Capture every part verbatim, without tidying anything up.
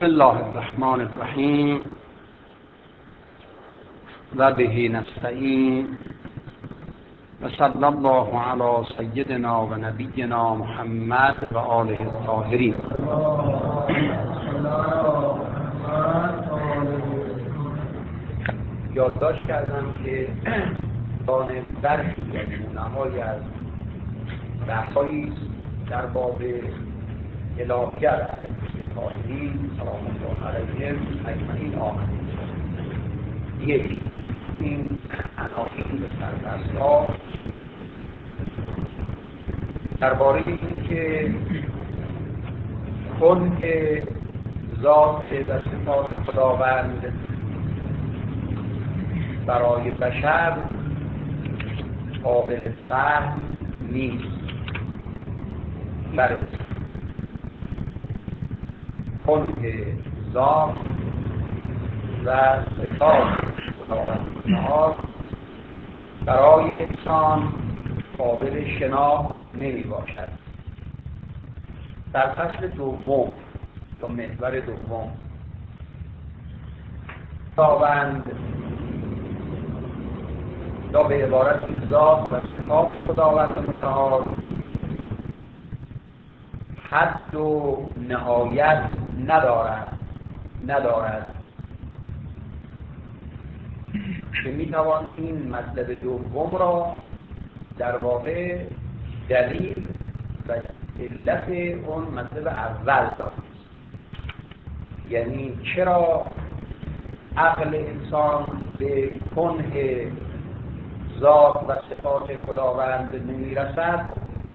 بسم الله الرحمن الرحیم و به نستعین و صلی الله علی سیدنا و نبینا محمد و آله الطاهرین. یادداشت کردم که دان برخی از نمونه‌هایی از بحث‌هایی در باب الهیات طاهرین سلام الله علیهم اجمعین آمده. یک، این عناوین به سربست‌ها درباره این که کنه ذات و صفات خداوند برای بشر قابل فهم نیست. برای کنه ذات و صفات خداوند متعال برای انسان قابل شناخت نمی باشد. در فصل دوم یا محور دوم خداوند یا به عبارت ذات و صفات خداوند متعال حد و نهایت ندارد ندارد که میتوان این مطلب دوم را در واقع دلیل و علت اون مطلب اول داد. یعنی چرا عقل انسان به کنه ذات و صفات خداوند نمیرسد؟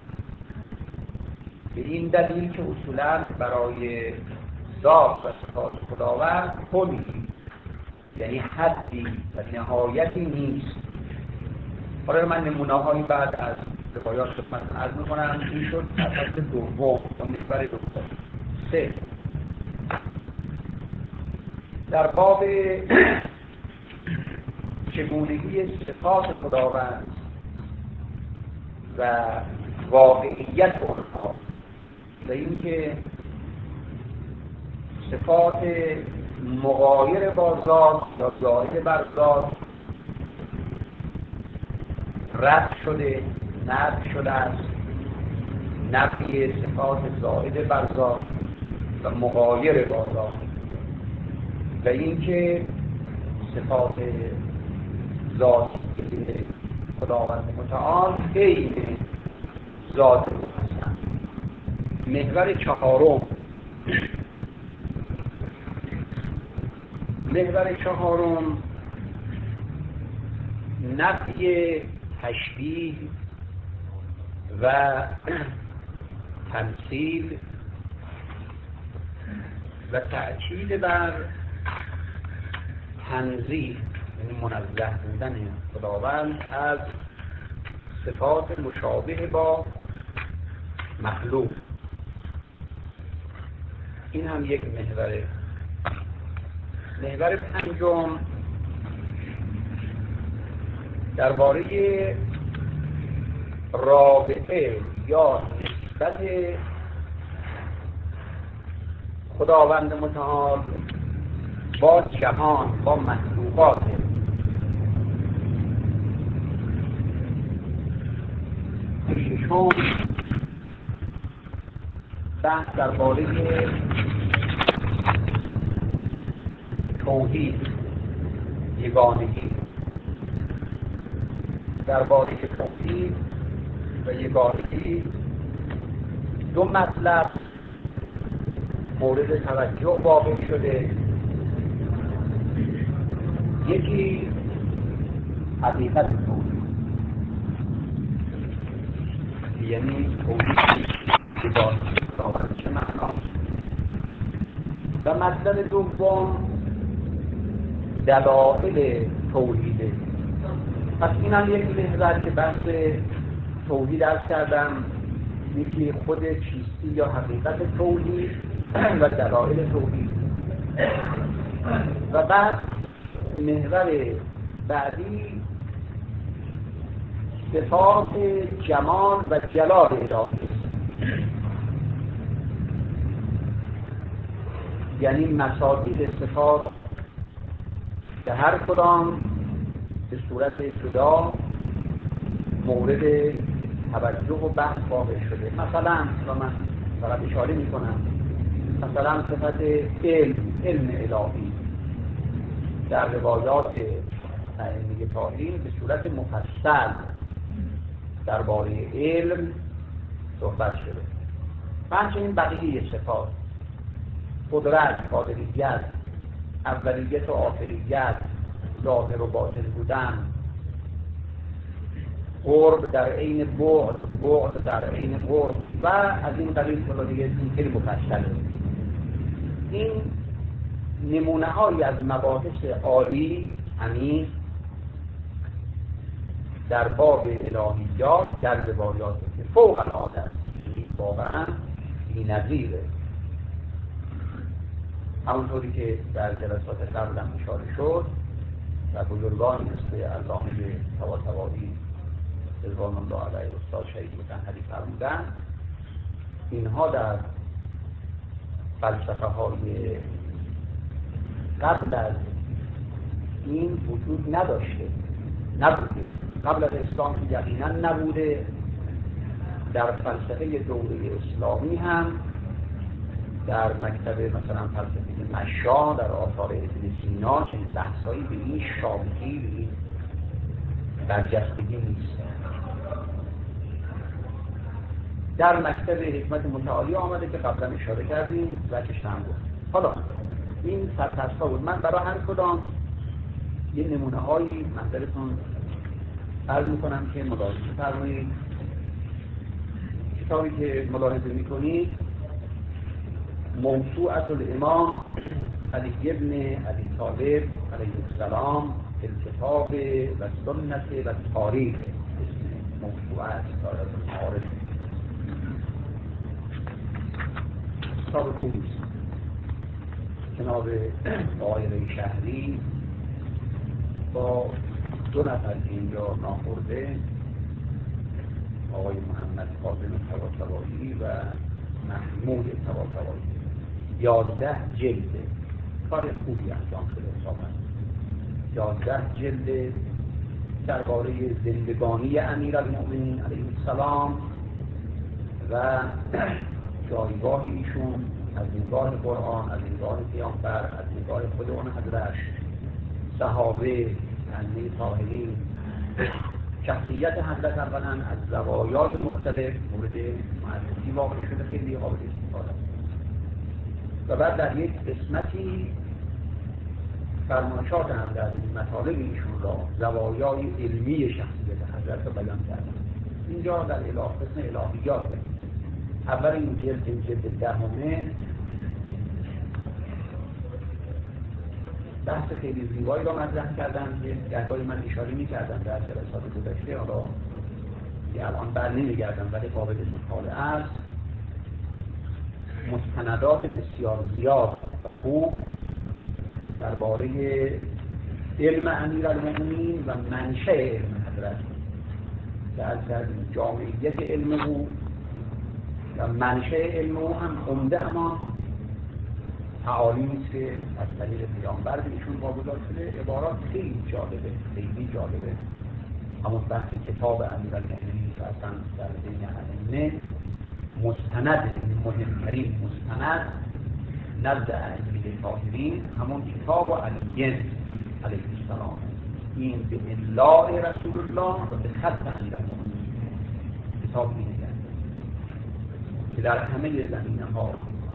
به این دلیل که اصولا برای ذات و صفات خداوند کنی یعنی حدی و نهایتی نیست. حالا من نمونه‌هایی بعد از روایات خدمتتون عرض می‌کنم. این شد فصل دوم یا محور دوم. سه، در باب چگونگی صفات خداوند و واقعیت آنها و اینکه صفات مغایر با ذات یا زائد بر ذات رد شده، نفی شده است. نفی صفات زائد بر ذات و مغایر با ذات و اینکه صفات ذاتی که خداوند متعال عین ذات هستند. محور چهارم محور چهارم نفی تشبیه و تمثیل و تأکید بر تنزیه، یعنی منزه بودن خداوند از صفات مشابه با مخلوق. این هم یک محوره. محور پنجم درباره رابطه یا نسبت خداوند متعال با جهان، با مخلوقات. ششم بحث درباره توحید، یگانگی. درباره توحید و یگانگی دو مطلب مورد توجه واقع شده. یکی حقیقت توحید، یعنی توحید یگانگی خداوند چه معناست، و مطلب دوم دلایل توحیده. پس این هم یک محور که بحث توحید عرض کردم، یکی خود چیستی یا حقیقت توحید و دلایل توحید. و بعد محور بعدی صفات جمال و جلال الهی. یعنی مصادیق صفات که هر کدام به صورت جدا مورد توجه و بحث واقع شده. مثلا و من فقط اشاره میکنم، مثلا صفت علم، علم الهی در روایات ائمه طاهرین به صورت مفصل درباره علم صحبت شده. و همچنین بقیه صفات، قدرت، قادریت، اولیت و آخریت، ظاهر و باطن بودن، قرب در عین بعد، بعد در عین قرب و از این قبیل دیگه این خیلی مفصله. این نمونه هایی از مباحث عالی عمیق در باب الهیات در روایات که فوق العاده است، واقعا بی‌نظیره. همونطوری که در جلسات قبل هم اشاره شد و بزرگانی مثل علامه طباطبایی رضوان الله علیه استاد شهید مطهری فرمودن، اینها در فلسفه های قبل از این وجود نداشته، نبوده. قبل از اسلام که یقینا نبوده، در فلسفه دوره اسلامی هم در مکتب مثلا فلسفه مشا در آثار ابن سینا چنین بحثایی به این شامخی، به این برجستگی نیست. در مکتب حکمت متعالی آمده که قبلا اشاره کردیم و کشتن بود. حالا این سرپرستا بود. من برای هر کدام یه نمونه هایی منظرتون عرض میکنم که ملاحظه فرمایید. کتابی که ملاحظه میکنید موسوعة الامام علی ابن ابی طالب علیه السلام الکتاب و سنت و تاریخ، اسم موسوعه است، دارد المعارف. کتاب خوبی است. جناب آقای ریشهری با دو نفر که اینجا ناخورده، آقای محمد فاضل طباطبایی و محمود طباطبایی، یازده جلده کار خوبی انجام شده. حسابا یازده جلد درباره زندگانی امیرالمؤمنین علیه السلام و جایگاه ایشون از نگاه قرآن، از نگاه پیامبر، از نگاه خود اون حضرت، صحابه، ائمه طاهرین، شخصیت حضرت اولا از زوایای مختلف مورد معرفی واقع شده، خیلی قابل استفاده است. و بعد در یک قسمتی فرمایشات حضرت، مطالب ایشون را، زوایای علمی شخصیت حضرت را بیان کردن. اینجا در اله قسم الهیات اول این جلد این جلد دهمه بحث خیلی زیبایی را مطرح کردن که گهگاهی من اشاره می‌کردم در جلسات گذشته، حالا که الان بر نمی‌گردم ولی قابل مطالعه است. مستندات بسیار زیاد خوب درباره علم امیرالمؤمنین و منشأ علم حضرت، در جامعیت علم او و منشأ علم او هم عمده همان تعالیمی است که از طریق پیامبر به ایشون واگذار شده. عبارات خیلی جالبه، خیلی جالبه. همون بحث کتاب امیرالمؤمنین که اصلا در بین ائمه مستند، مهمترین مستند نزد ائمه طاهرین همون کتاب علی علیه السلام، این به املاء رسول الله و به خط امیرالمؤمنین کتاب اینه که در همه زمینه‌ها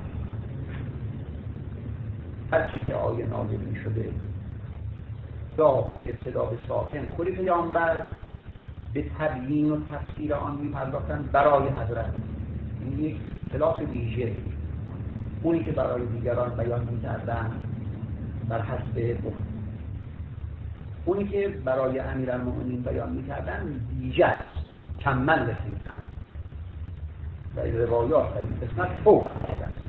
هر چی که آیه نازل می شده یا ابتدا به ساکن خود پیامبر به تبیین و تفسیر آن می پرداختن برای حضرت. این یک کلاس ویژه، اونی که برای دیگران بیان می کردن بر حسب بخت، اونی که برای امیرالمؤمنین بیان می کردن ویژه است، کمل رسیدن و این روایات در این قسمت فوق العاده است.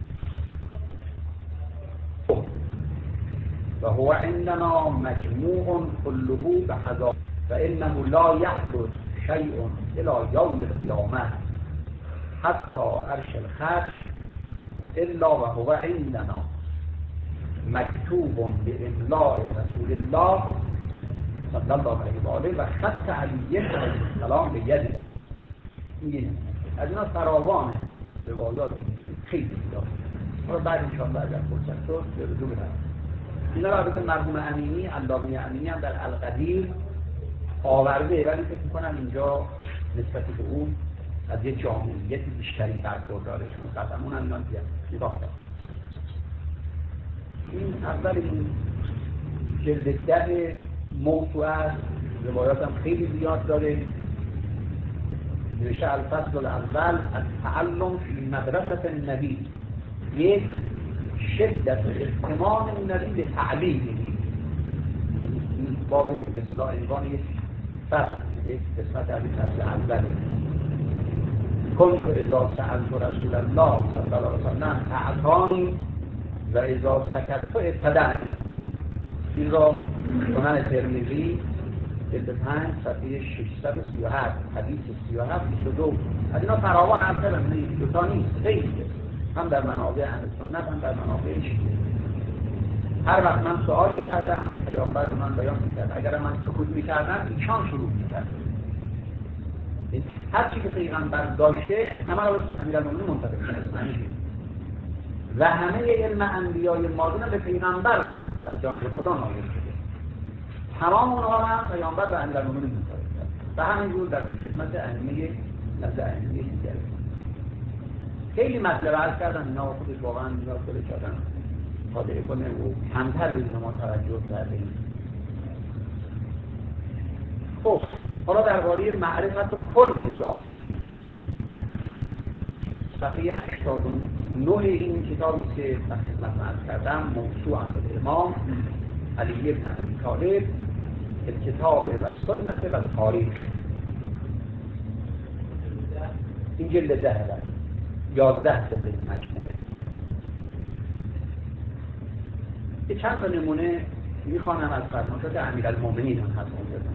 و هو عندنا مجموع كله بحذا و انه لا يحدث شيء الى يوم القيامه حتى عرش الخرش الا و هو عندنا. مکتوب به املاء رسول الله صلی الله علیه و آله و خط علی علیه السلام به یده. این از اینا فراوان روایات خیلی زیاد. حالا بعد ان شاء الله اگر فرصت شد به رجوع بدم. اینا رو البته مرحوم امینی، علامه امینی هم در القدیر آورده، ولی فکر می‌کنم اینجا نسبت به اون از یه جامعیت بیشتری برخورداره، چون قطعا اون هم اینا نگاه داره. این اول این جلد ده موضوع است، روایات هم خیلی زیاد داره. نوشته الفصل الاول التعلم فی مدرسة النبی، یک شدت اهتمام النبی به تعلیم. این باب به اصطلاح عنوان یک فصل، یک قسمت از این فصل اوله. کنت اذا سألت رسول الله صلی الله علیه و سلم اعطانی و اذا سکت ابتدأنی. این را سنن ترمذی جلد پنج صفحه ششصد و سی و هفت، حدیث سی و هفت بیست و دو. از اینا فراوان اصلا نیست، دو تا نیست، خیلی هم در منابع اهل سنت هم در منابع شیعه. هر وقت من سوال کردم پیامبر من بیان می‌کرد، اگر من سکوت می‌کردم ایشان شروع می‌کرد. هر چی که پیغمبر داشته همه را به امیرالمومنین منتقل می‌کرد و همه علم انبیای ماضی به پیغمبر از جانب خدا نازل شده. تمام اونها هم پیامبر به امیرالمومنین منتقل کرد و همینجور در خدمت ائمه نزد ائمه دیگر. خیلی مطلب عرض کردن، اینا خودش واقعا نیاز داره که آدم مطالعه کنه و کمتر به ما توجه کردیم. خب حالا درباره معرفت کل کتاب صفحه هشتاد و نه این کتابی که در خدمت عرض کردم، موضوع الامام علی بن ابی طالب الکتاب و سنت و تاریخ. این جلد ده هست، یازده جلد مجموعه. یه چند تا نمونه میخوانم از فرمایشات امیرالمومنین هم هست اونجا.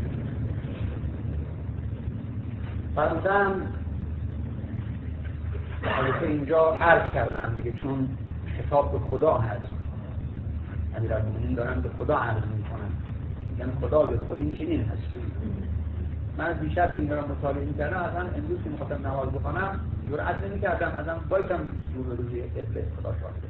فرمودن البته اینجا عرض کردم دیگه، چون خطاب به خدا هست، امیرالمومنین دارن به خدا عرض میکنن، میگن خدا به خود این چنین هستی. من از بیشتر که این دارم مطالعه میکردم، اصلا امروز که میخواستم نماز بخوانم جرأت نمیکردم، اصلا بایدم رو به روی قبله خدا شاهده.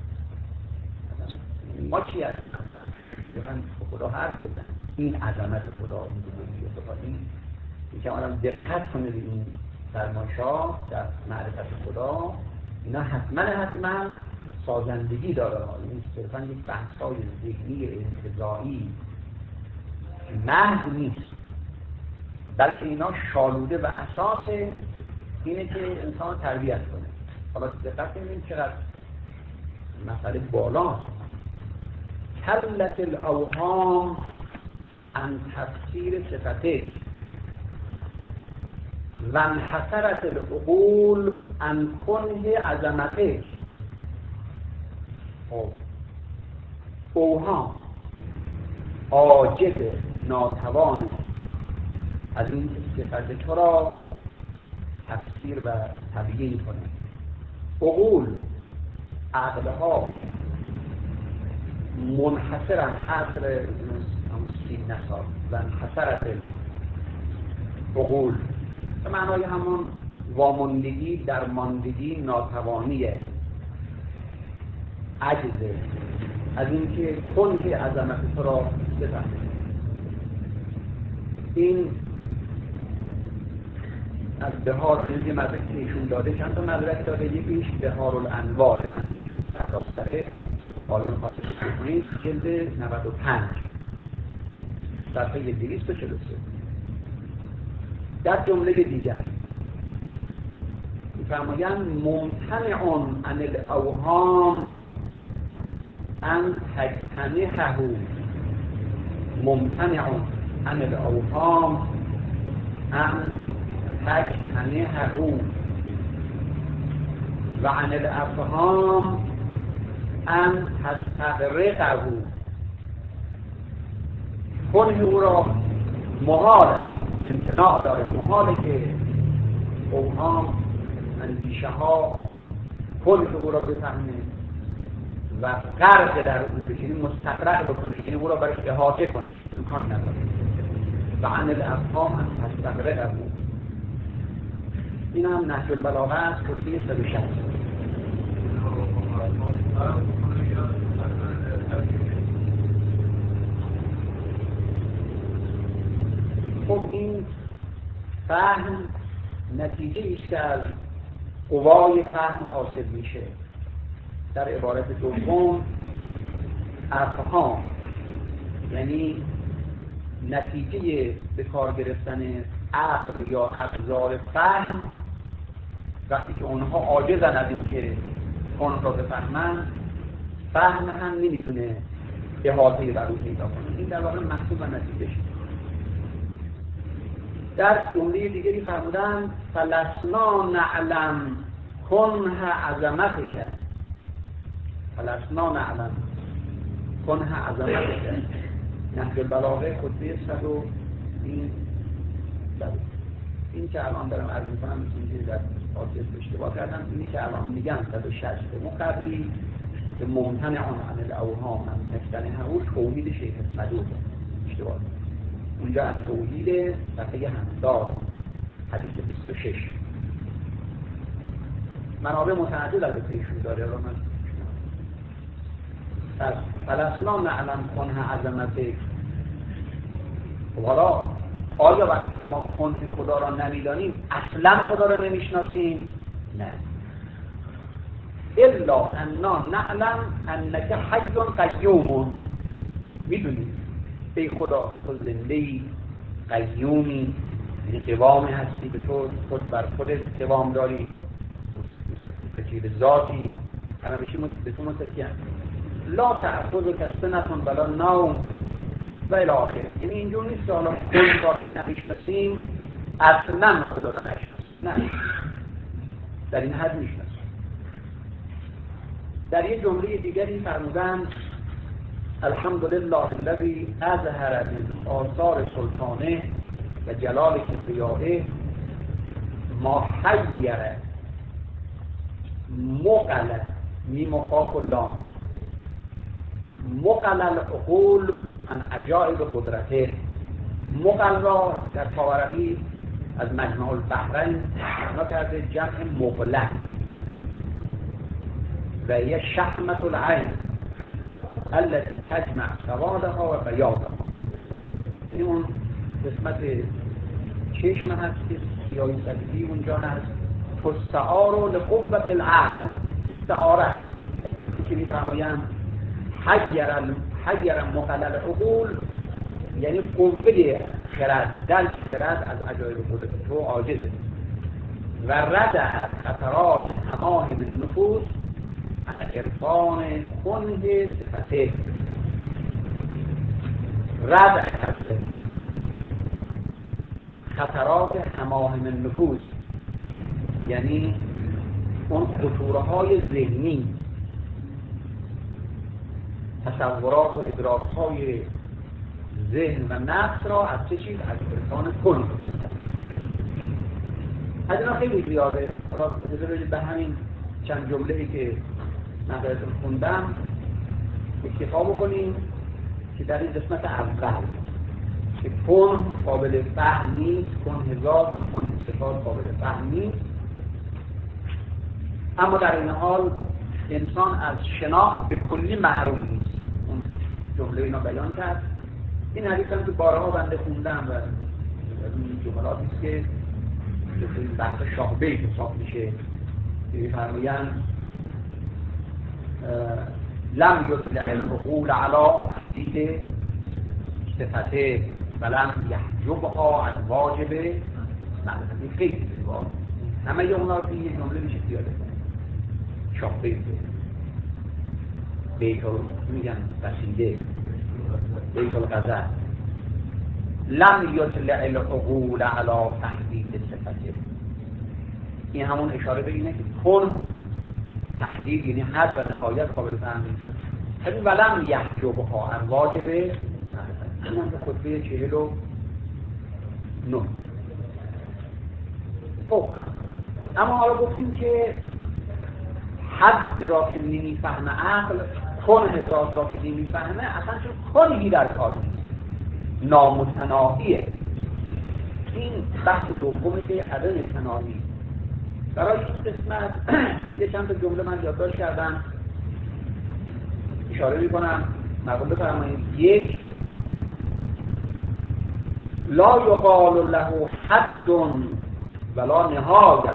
ما چی هستیم؟ بخواهیم به خدا حرف بزن، این عظمت خدا، این بزرگی خدا، این یکم آدم دقت کنه به این فرمایش‌ها در معرفت خدا. اینا حتما حتما سازندگی داره، این صرفا یک بحث‌های ذهنی انتزاعی محض نیست، بلکه اینا شالوده و اساس اینه که انسان تربیت کنه. حالا دقت کنید چقدر مسئله بالاست. کلت الاوهام عن تفسیر صفته و انحسرت العقول عن کنه عظمته. اوهام عاجز ناتوان از این صفت تو را تفسیر و تبیین کنه. عقول عقلها منحصرن، حصر سین نصاب و انحسرت عقول به معنای همون واماندگی، درماندگی، ناتوانیه، عجزه از اینکه کنه عظمت تو را بفهمه. این از بهار این مدرک که ایشون داده، چند تا مدرک داده، یکیش بهار الانوار در راستره آلمان خاطر بکنید، جلد نود و پنج صفحه دویست و چهل و سه. در جمله دیگر می‌فرمایند ممتنع عن الاوهام ان تجتمعه، ممتنع عن الاوهام ان تجتمعه و عن الافهام ان تستغرقه. کنه او را محال امتناع داره، محاله که اوهام اندیشه ها کنه او را بفهمه و غرق در او بشه، یعنی مستقرق بکنه، یعنی او را برش احاطه کنه، امکان نداره. و عن الافهام هم تستقرق او. این هم نهج البلاغه است، خطبه صد و شصت. خب این فهم نتیجه ایست که از قوای فهم حاصل میشه. در عبارت دوم افهام یعنی نتیجه به کار گرفتن عقل یا ابزار فهم، وقتی که اونها عاجزن از اینکه اون را بفهمن، فهم هم نمیتونه احاطه بر او پیدا کنه. این در واقع محصول و نتیجه شد. در جمله دیگری فرمودن فلسنا نعلم کنه عظمتک، فلسنا نعلم کنه عظمتک. نهج البلاغه خطبه صد و این صد این که الان دارم عرض میکنم این که در آسیب اشتباه کردم، اینی که الان میگم صد و شصت مقبلی که ممتنع عن الاوهام هم مستنه هوش توحید شیخ مدود اشتباه دارم. اونجا از توحید صفحه هفتاد حدیث بیست و شش منابع متعدد از پیشون داره. را من پس فلسنا نعلم کنه عظمتک. حالا آیا وقتی ما کنه خدا را نمیدانیم اصلا خدا را نمیشناسیم؟ نه. الا انا نعلم انک حی قیوم. میدونیم ای خدا تو زنده‌ای، قیومی، یعنی قوامی هستی، به تو خود بر خودت قوام داری، به ذاتی همه بشی به تو متکی هستی. لا تأخذک سنة ولا نوم و الی آخر. یعنی اینجور نیست که حالا کل را نمیشناسیم اصلا خدا را نشناسیم، نه، در این حد میشناسیم. در یک جمله دیگری فرمودن الحمدلله الذی اظهر من آثار سلطانه و جلال کبریائه ما حیر مقل میم و قاف و لام مقل العقول عن عجائب قدرته. مقل را در طبرانی از مجمع البحرین معنا کرده جمع مقله و هي شحمة العین التي تجمع سوادها و بیاضها. این اون قسمت چشم هست که سیاهی سفیدی اونجا هست. تستعار لقوة العقل، استعاره که میفرمایند حیر مقل العقول یعنی قوه خرد، درک خرد از عجایب قدرت تو عاجزه. و رد از خطرات تمام نفوس عرفان کنه صفته. رد از خطرات هماهم النفوس یعنی اون خطوره های ذهنی، تصورات و ادراک های ذهن و نفس را از چه چیز؟ از عرفان کن. از اینا خیلی زیاده. حالا بذارید به همین چند جمله ای که من براتون خوندم اکتفا بکنیم که در این قسمت اول که کن قابل فهم نیست، کن هزار کن صفات قابل فهم نیست، اما در این حال انسان از شناخت به کلی محروم نیست. اون جمله اینا بیان کرد. این حدیث هم که بارها بنده خوندم و از این جملاتی است که جزء این بحث شاه بیت حساب میشه که می‌فرمایند لم یطلع العقول علی تحدید صفته ولم یحجبها عن واجب معرفت. این خیلی زیبا. همه اونا رو یه جمله میشه پیاده کنه. شاه بیت بیت رو میگن قصیده بیت الغزل. لم یطلع العقول علی تحدید صفته. این همون اشاره به اینه که کن تحدید یعنی حد و نهایت قابل فهم نیست. همین ولم یحجبها عن واجب معرفت. این هم به خطبه چهل و نه. خب اما حالا گفتیم که حد را که نمیفهم عقل کنه را که نمیفهمه اصلا چون کنهی در کار نیست، نامتناهیه. این بحث دومه که عدم تناهی. برای این قسمت یه چند تا جمله من یادداشت کردم، اشاره میکنم مقام بفرمایید. یک، لا یقال له حد ولا نهایت.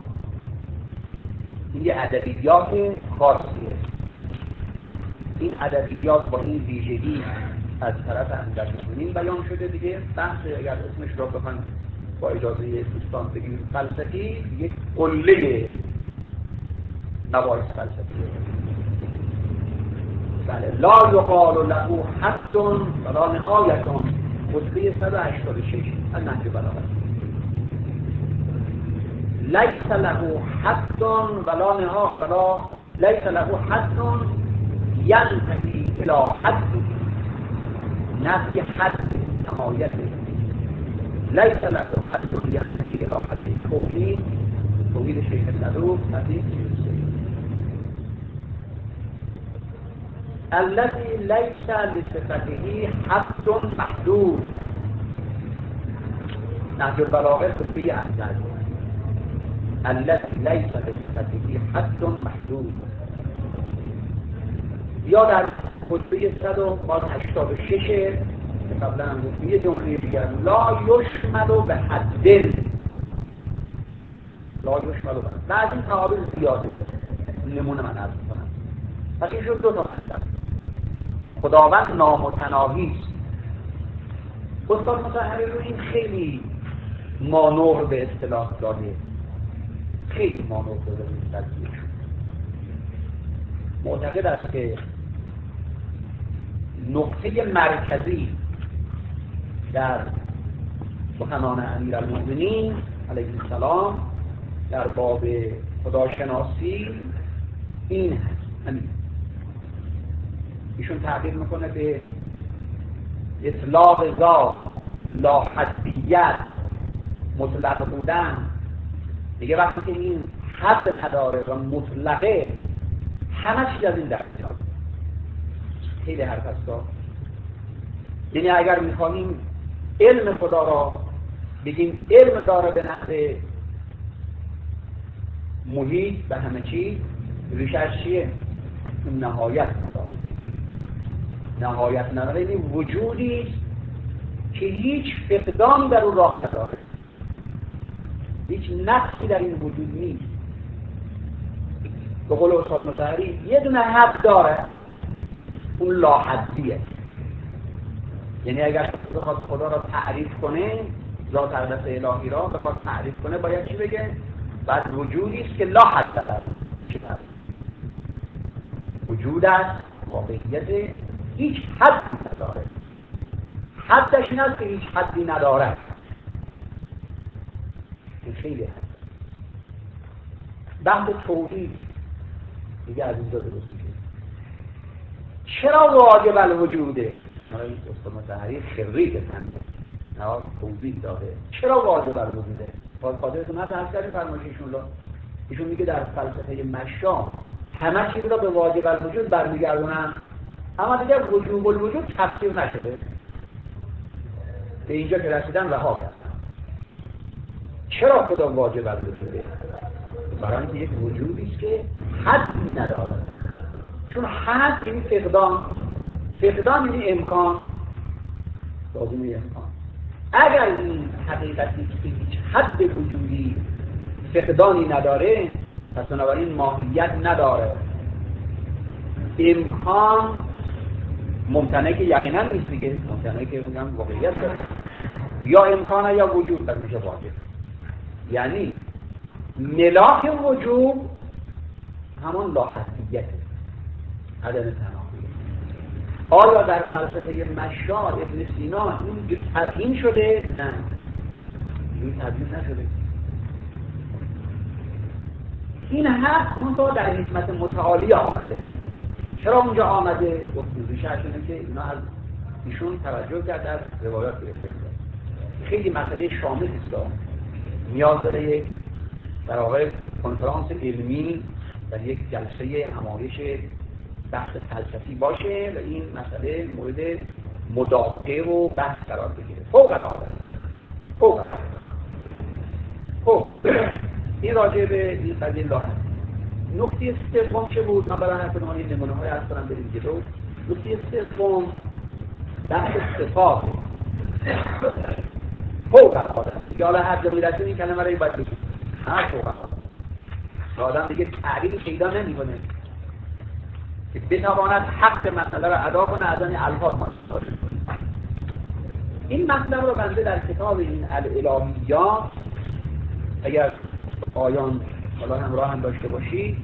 این یه ادبیات خاصیه. این ادبیات با این ویژگی از طرف امیرالمومنین بیان شده. دیگه بحث اگر اسمش را بخوایم با اجازه دوستان بگیم فلسفی، یک قله مباحث فلسفیه. بله، لا یقال له حد ولا نهایت، خطبه صد و هشتاد و شش از نهج بلاغه. لیس له حد ولا نهایت، ولا لیس له حد ینتهی الی حد، نفی حد نهایت. لیس له حد ینتهی الی حد. توحید توحید شیخ صدوق حدیث الذي ليس لصفته حد محدود. نهج البلاغه خطبه احمد. الذي ليس لصفته حد محدود. یا در خطبه صد و هشتاد و شش که قبلا هم گفتیم یه جمله دیگر، لا یشمل به حد، لا یشمل به حد. بعد این تعابیر زیاده، نمونه من عرض می‌کنم. پس این شد دو تا مطلب. خداوند نامتناهی است. استاد مطهری رو این خیلی مانور به اصطلاح داده، خیلی مانور داده به این قضیه. معتقد است که نقطه مرکزی در سخنان امیرالمومنین علیه السلام در باب خداشناسی این هست. همین ایشون تعبیر میکنه به اطلاق ذات، لاحدیت، مطلق بودن. دیگه وقتی که این حد نداره و مطلقه، همه چیز از این در میاد. خیلی حرف هست. یعنی اگر میخواییم علم خدا را بگیم علم داره به نحو محیط به همه چیز، ریشش چیه؟ اون نهایت نداره. نهایت نداره یعنی وجودی که هیچ فقدان در اون راه نداره، هیچ نقصی در این وجود نیست. به قول استاد مطهری یه دونه حد داره، اون لاحدیه. یعنی اگر بخواد خدا را تعریف کنه، ذات اقدس الهی را بخواد تعریف کنه، باید چی بگه؟ بعد وجودی است که لا حد داره. چی داره؟ وجود است، واقعیت، هیچ حدی نداره. حدش این است که هیچ حدی نداره. این خیلی هست. بحث توحید دیگه از اینجا درست میشه. چرا واجب الوجوده؟ حالا این استاد مطهری خریج تنده نه توضیح داده. چرا واجب الوجوده؟ باز خاطرتون هست عرض کردیم فرمایششون رو. ایشون میگه در فلسفه مشا همه چیز را به واجب الوجود برمیگردونن، اما دیگه وجوب الوجود تفسیر نشده. به اینجا که رسیدن رها کردن. چرا خدا واجب الوجوده؟ برای اینکه یک وجودی است که حدی نداره. چون حد یعنی فقدان، فقدان یعنی امکان، لازمه امکان. اگر این حقیقتی که هیچ حد وجودی فقدانی نداره، پس بنابراین ماهیت نداره. امکان ممتنه که یقینا نیست دیگه، ممتنه که میگم واقعیت داره. یا امکان یا وجود در میشه واجب. یعنی ملاک وجود همان لاحدیت، عدم تناقض. آیا در فلسفه مشا ابن سینا این تبیین شده؟ نه، این تبیین نشده. این حق منطقه در حکمت متعالی آمده. چرا اونجا آمده؟ گفتیم شرطونه که اینا از ایشون توجه کرد در روایات گرفته. خیلی مسئله شامل است، نیاز داره یک در واقع کنفرانس علمی در یک جلسه همایش بحث فلسفی باشه و این مسئله مورد مدافعه و بحث قرار بگیره. فوق العاده فوق العاده خب این راجع به این قضیه لاحظ. نکته سوم چه بود؟ من برای هر کدوم این نمونه های عرض کنم بریم جلو. نکته سوم بحث صفات فوق العاده است. دیگه حالا هر جا میرسیم این کلمه رو باید بگیم. هر فوق العاده آدم دیگه تعبیری پیدا نمی‌کنه که بتواند حق مسئله را ادا کنه از این الفاظ مستفاده کنه. این مطلب رو بنده در کتاب این الالهیات اگر آیان حالا همراه هم داشته باشید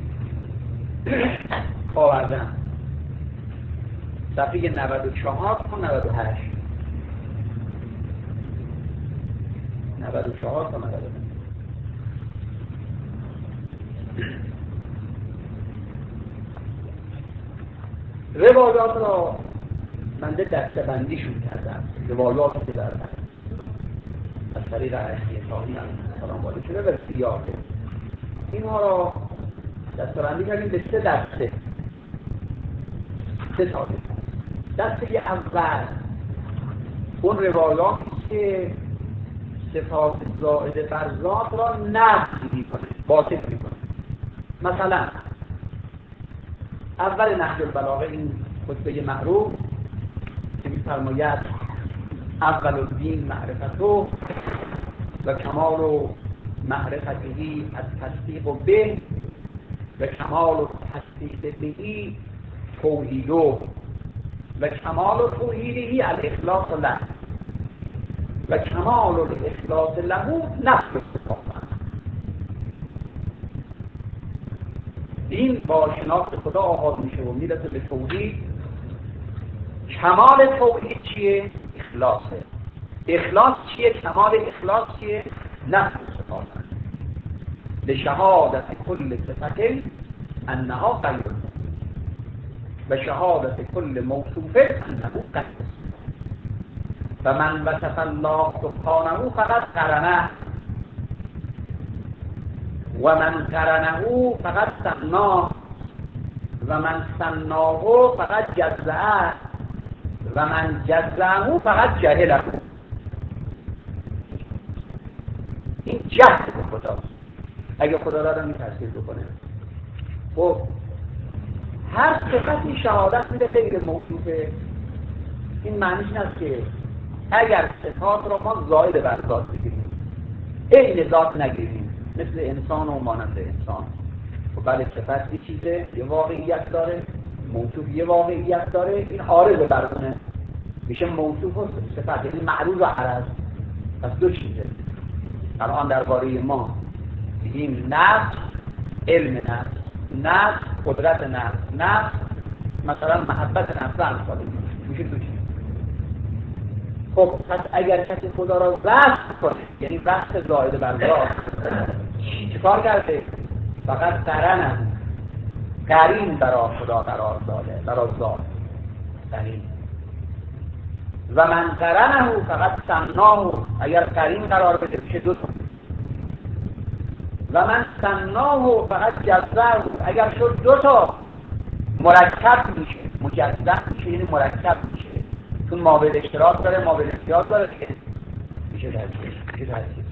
آوردم صفحه نود و چهار تا نود و هشت نود و چهار تا نود و هشت روایات را بنده دسته بندیشون کردم. روایات که در از طریق اهلی تاهی هم سلام وارد شده و سیاقه اینها را دسته بندی کردیم به سه دسته سه تاقه. دسته اول اون روایاتی که صفات زائد بر ذات را نفی می‌کنه، باطل می‌کنه. مثلا اول نهج البلاغه این خطبه معروف که می‌فرماید اول الدین معرفته و کمال و معرفته از تصدیق و به و کمال و تصدیق بهی توحیدو و کمال و توحیدی الاخلاص له و کمال و اخلاص له نفی صفات. این با شناخت خدا آغاز میشه و میرسه به توحید. کمال توحید چیه؟ اخلاصه. اخلاص چیه؟ کمال اخلاص چیه؟ نفی صفات. لشهادت کل صفت انها غیر و شهادت کل موصوف انه قصد و من وصف الله سبحانه فقط قرنه و من قرنه فقط سناه و من سناه فقط جزعه و من جزعه فقط جهله. این جهل به خداست. اگه خدا را می تفسیر بکنه خب هر صفتی شهادت میده غیر موصوفه. این معنیش این است که اگر صفات را ما زائد بر ذات بگیریم عین ذات نگیریم مثل انسان و مانند انسان، خب بله صفت یه چیزه یه واقعیت داره، موصوف یه واقعیت داره، این عارض برونه میشه موصوف و صفت، یعنی معروض و عرض. پس دو چیزه. الان درباره ما میگیم نفس، علم نفس، نفس، قدرت نفس، نفس مثلا محبت نفس امثال میشه دو چیز. خب پس اگر کسی خدا را وصف کنه یعنی وصف زائد بر ذات چی کار کرده؟ فقط قرن قرین برای خدا قرار داده، برای ذات قرین. و من قرنه فقط سناه، اگر قرین قرار بده میشه دو تا. و من سناه فقط جزء، اگر شد دو تا مرکب میشه، مجزء میشه یعنی مرکب میشه، چون مابعد اشتراک داره مابعد امتیاز داره دیگه میشه درجه میشه درجه.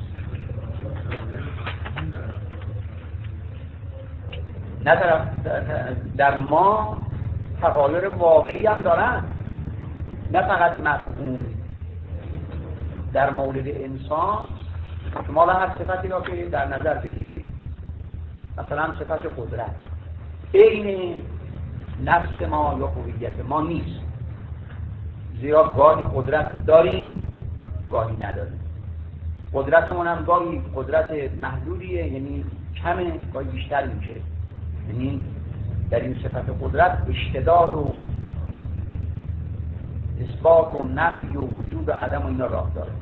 نه طرف در ما تغایر واقعی هم دارن، نه فقط مفهوم. در مورد انسان شما هر صفتی را که در نظر بگیرید، مثلا صفت قدرت عین نفس ما یا هویت ما نیست، زیرا گاهی قدرت داریم گاهی نداریم. قدرتمون هم گاهی قدرت محدودیه یعنی کمه، گاهی بیشتر میشه. یعنی در این صفت قدرت اشتداد و اثبات و نفی و وجود و عدم و اینا راه داره.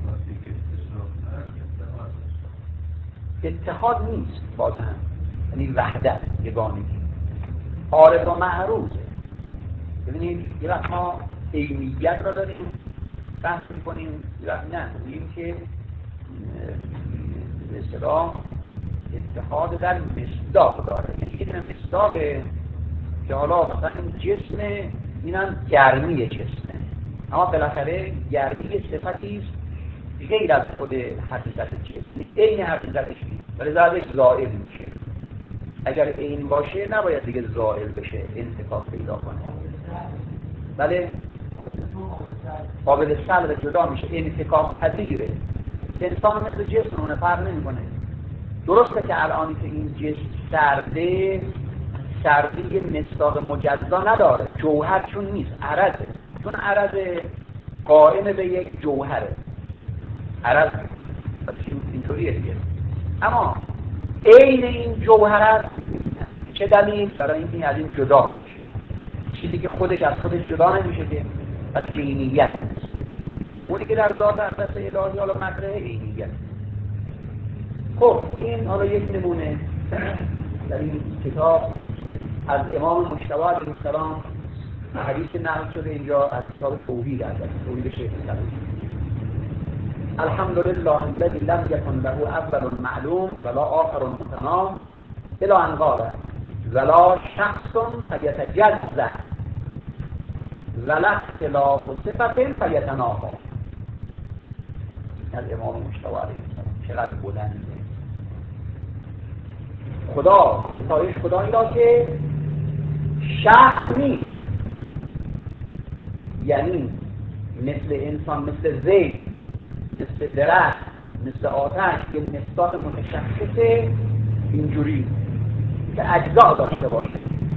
اتحاد نیست باز هم، یعنی وحدت، یگانگی. عارض و معروضه. ببینید یه وقت ما عینیت را داریم بحث می‌کنیم، یه وقت نه می‌گیم که به اصطلاح اتحاد در مصداق داره. یعنی یه دونه مصداق که حالا مثلا این جسم اینم گرمی جسمه، اما بالاخره گرمی صفتی است غیر از خود حقیقت جسم، عین حقیقتش نیست ولی ذاتش زائل میشه. اگر عین باشه نباید دیگه زائل بشه، انتفاع پیدا کنه. بله قابل سلب جدا میشه، انتفاع پذیره. انسان مثل جسم اونه، فرق نمیکنه. درسته که الان که این جسم سرده، سردی مصداق مجزا نداره، جوهر چون نیست، عرضه، چون عرض قائم به یک جوهره، عرض اینطوریه دیگه. اما عین این جوهر است. چه دلیل؟ برای اینکه از این جدا میشه، چیزی که خودش از خودش جدا نمیشه که از عینیت نیست. اونی که در ذات اقدس الهی حالا مطرح عینیت. خب این حالا یک نمونه در این کتاب از امام مجتبی علیه السلام حدیث نقل شده اینجا از کتاب توحید، از توحید شیخ الاسلام. الحمدلله الذی لم یکن له اول معلوم ولا آخر متنام الی ان قال ولا شخص فیتجزأ ولا اختلاف صفت فیتناهی. از امام مجتبی علیه السلام. چقدر بلنده. خدا ستایش خدایی را که شخص نیست، یعنی مثل انسان، مثل زید، مثل درخت، مثل آتش که نسبات متشخص اینجوری که اجزا داشته باشه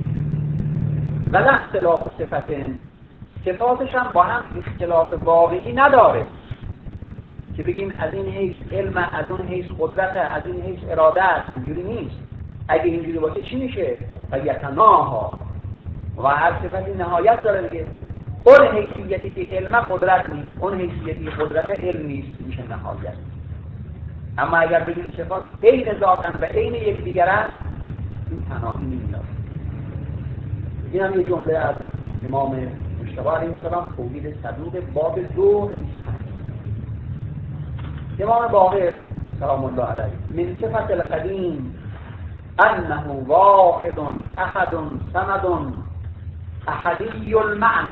و نه اختلاف صفت، صفاتش هم با هم اختلاف واقعی نداره که بگیم از این حیث علم، از اون حیث قدرت، از این حیث اراده است. اینجوری نیست. اگه اینجوری باشه چی میشه؟ فیتناها. و هر صفتی نهایت داره دیگه. اون حیثیتی که علم قدرت نیست، اون حیثیتی قدرت علم نیست، میشه نهایت. اما اگر بگیم صفات عین ذاتن و عین یکدیگرن، این تناقض نمیاد. این هم یه جمله از امام مجتبی علیه السلام، توحید صدوق، باب دو. امام باقر سلام الله علیه: من صفت القدیم انه واحد احد صمد احدی المعنى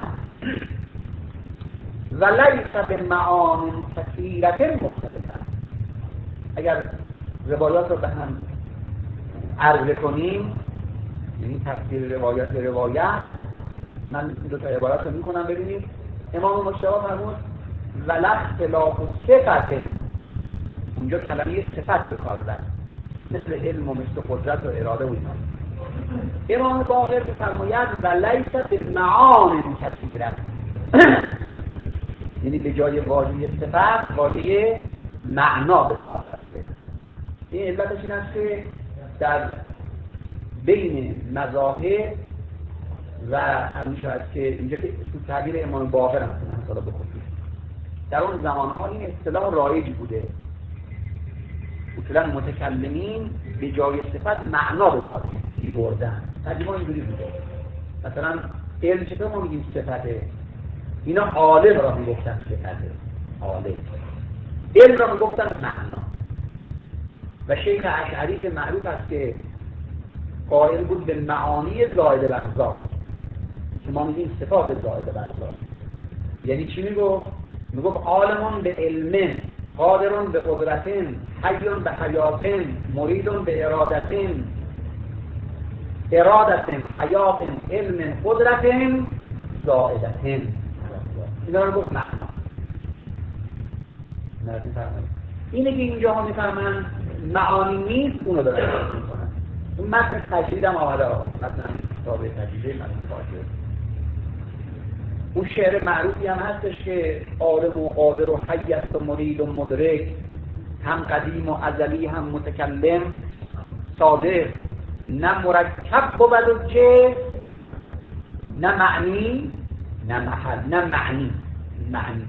و لیس بمعان کثیرة مختلفة. اگر روایات رو به هم عرضه کنیم، یعنی تفسیر روایات به روایت، من دو تا عبارت رو میکنم ببینید. امام مجتبی فرمود ولا اختلاف صفت، اونجا کلمه صفت به کار برد، مثل علم و مثل قدرت و اراده و اینا. امام باقر می‌فرماید و لیس بمعان کثیرة، یعنی به جای واژه صفت واژه معنا به کار برده. این علتش این است که در بین مذاهب و همیشه هست که اینجا که تو تعبیر امام باقر هم مثلا بخصوص در اون زمان‌ها این اصطلاح رایج بوده. اصولا متکلمین به جای صفت معنا به کار می‌بردن. ترجمه اینجوری بوده. مثلا علم چطور ما میگیم صفته؟ اینا عالم را میگفتن صفته، عالم. علم را میگفتن معنا. و شیخ اشعری که معروف است که قائل بود به معانی زائد بر ذات، که ما میگیم صفات زائد بر ذات. یعنی چی میگفت؟ میگفت عالمون به علم، قادرون به قدرتن، حیون به حیاتن، مریدون به ارادتن، ارادتن، حیاتن، علم، قدرتن، زائدتن. اینا رو گفت معنا. اینه که اینجا ها میفرمن معانی نیست، اونو دارن میکنن. اون متن تجرید هم آمده ها، مثلا کتاب تجرید من فاجعه. اون شعر معروفی هم هستش که عالم و قادر و حی است و مرید و مدرک، هم قدیم و ازلی هم متکلم، صادق، نه مرکب بود و جه، نه معنی، نه محل، نه معنی. معنی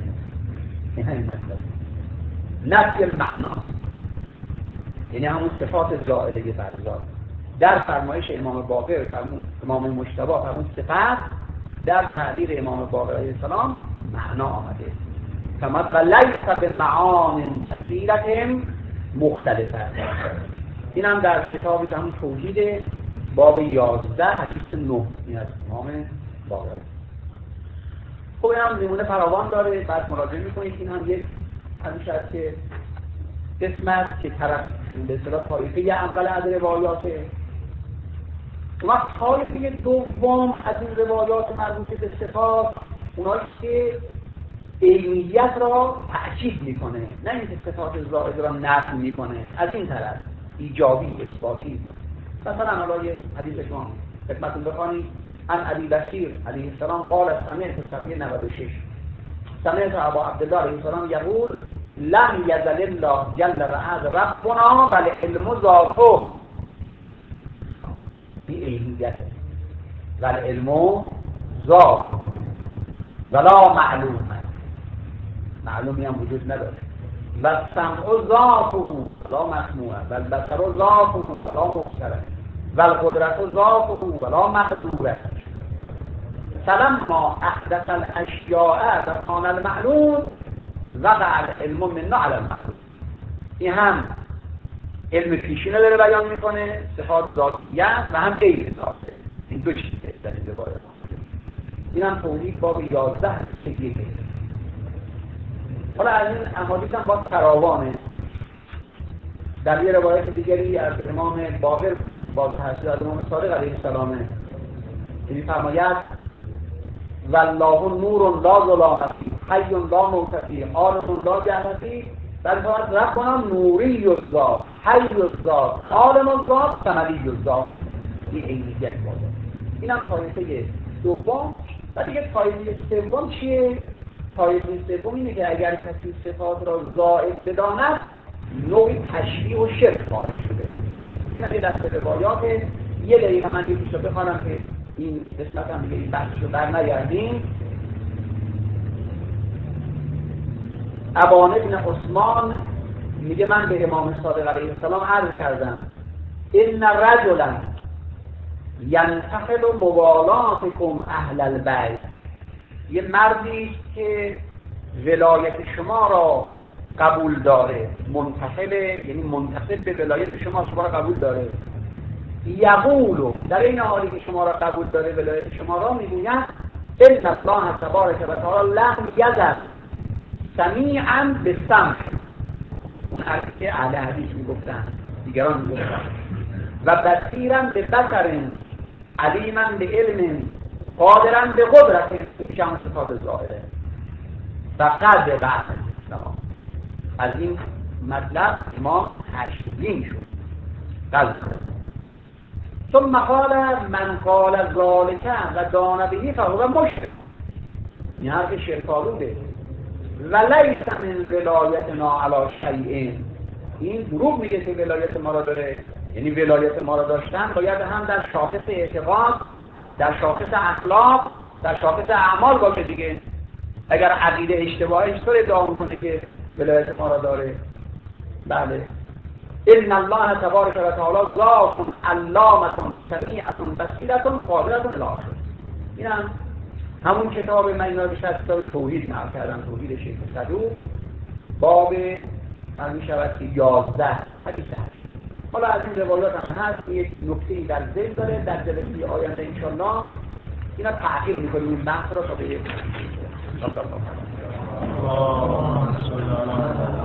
نفی المعنا، یعنی همون صفات زائده بر ذات. در فرمایش امام باقر فرمود، امام مجتبی فرمود صفت، در تعبیر امام باقر علیه السلام معنا آمده. کما ولیس بمعان کثیرة مختلفة. این هم در کتابی که همون توحید باب یازده حدیث نه این از امام باقر. خب این هم نمونه فراوان داره، بعد مراجعه میکنید. این هم یک حدیث هست که قسمت که طرف به اصطلاح طایفه اول از روایاته. و طایفه دوم از این روایات مربوط به صفات اونایی که عینیت را تأکید میکنه، نه اینکه صفات زائد را نفی میکنه، از این طرف ایجابی اثباتی. مثلا حالا یه حدیث شما خدمتتون بخوانیم عن ابی بکر علیه السلام قال سمعت صفحه نود و شش سمعت ابا عبدالله علیه السلام یقول لم یزل الله جل و عز ربنا والعلم ذاته. این عینیته، والعلم ذات ولا معلوم، معلومی هم وجود نداره. و السمع ذاته ولا مسموع و البصر ذاته ولا مبصر و القدرت ذاته ولا مقدور. فلما احدث الاشیاء و کان المعلوم وقع العلم منا علی المعلوم. این هم علم پیشینه داره بیان میکنه، صفات ذاتیه و هم غیر ذاته. این دو چیزه در این روایت. این هم توضیح باب یازده سگیه که حالا از این احادیث هم باز فراوانه. در یه روایت دیگری از امام باقر باز هست، از امام صادق علیه السلام این فرماید والله نور لا ظلام فیه حی لا موت فیه عالم لا جهل فیه. در فرماید ربنا نوری الذات حی الذات عالم الذات صمدی الذات. این عینیت باشه. این هم طایفه دوم. و دیگه طایفه سوم چیه؟ طایفه سوم اینه که اگر کسی صفات را زائد بداند نوعی تشبیه و شرک وارد شده. این یه دسته روایات یه دقیقه من یه پیش رو بخوانم که این قسمت هم دیگه این بحث رو بر نگردیم. ابان ابن عثمان میگه من به امام صادق علیه السلام عرض کردم ان رجلا ینتقل موالاتکم اهل البیت. یه مردی که ولایت شما را قبول داره، منتقل یعنی منتقل به ولایت شما شما را قبول داره. یقول در این حالی که شما را قبول داره ولایت شما را میگوید ان الله تبارک و تعالی لم یزل سمیعا بالسمع. اون حرفی که اهل حدیث میگفتن دیگران میگفتن. و بصیرا به بصر علیما به علم قادرا به قدرت که هم صفات ظاهره. و قدر بعد از این مطلب ما تشکیل شد قلب. ثم قال من قال ذلك و دان به فهو مشرک. این حرف شرک‌آلوده. و لیس من ولایتنا علی شیء. این دروغ میگه که ولایت ما را داره، یعنی ولایت ما را داشتن باید هم در شاخص اعتقاد، در شاخص اخلاق، در شاخص اعمال باشه دیگه. اگر عقیده اشتباهی چطور ادعا میکنه که ولایت ما را داره؟ بله. ان الله تبارک و تعالی ذات علامة سمیعة بصیرة قادرة الی آخره. این هم همون کتاب من اینا رو بیشتر کتاب توحید نقل کردم، توحید شیخ صدوق، باب من میشود که یازده حدیث هست. حالا از این روایات هم هست. یک نکته‌ای در ذهن داره، در جلسه آینده انشالله اینا تحقیق میکنیم این بحث را تا به یک